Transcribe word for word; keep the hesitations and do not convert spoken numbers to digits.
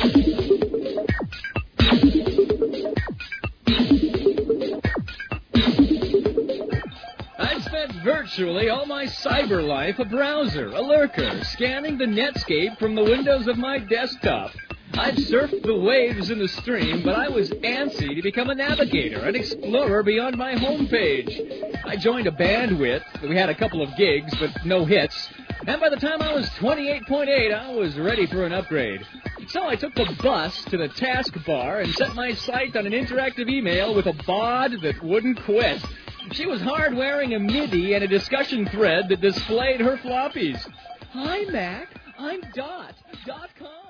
I've spent virtually all my cyber life a browser, a lurker, scanning the Netscape from the windows of my desktop. I've surfed the waves in the stream, but I was antsy to become a navigator, an explorer beyond my homepage. I joined a bandwidth. We had a couple of gigs, but no hits. And by the time I was twenty-eight point eight, I was ready for an upgrade. So I took the bus to the taskbar and set my sight on an interactive email with a bod that wouldn't quit. She was hard wearing a MIDI and a discussion thread that displayed her floppies. Hi, Mac. I'm Dot. Dot com.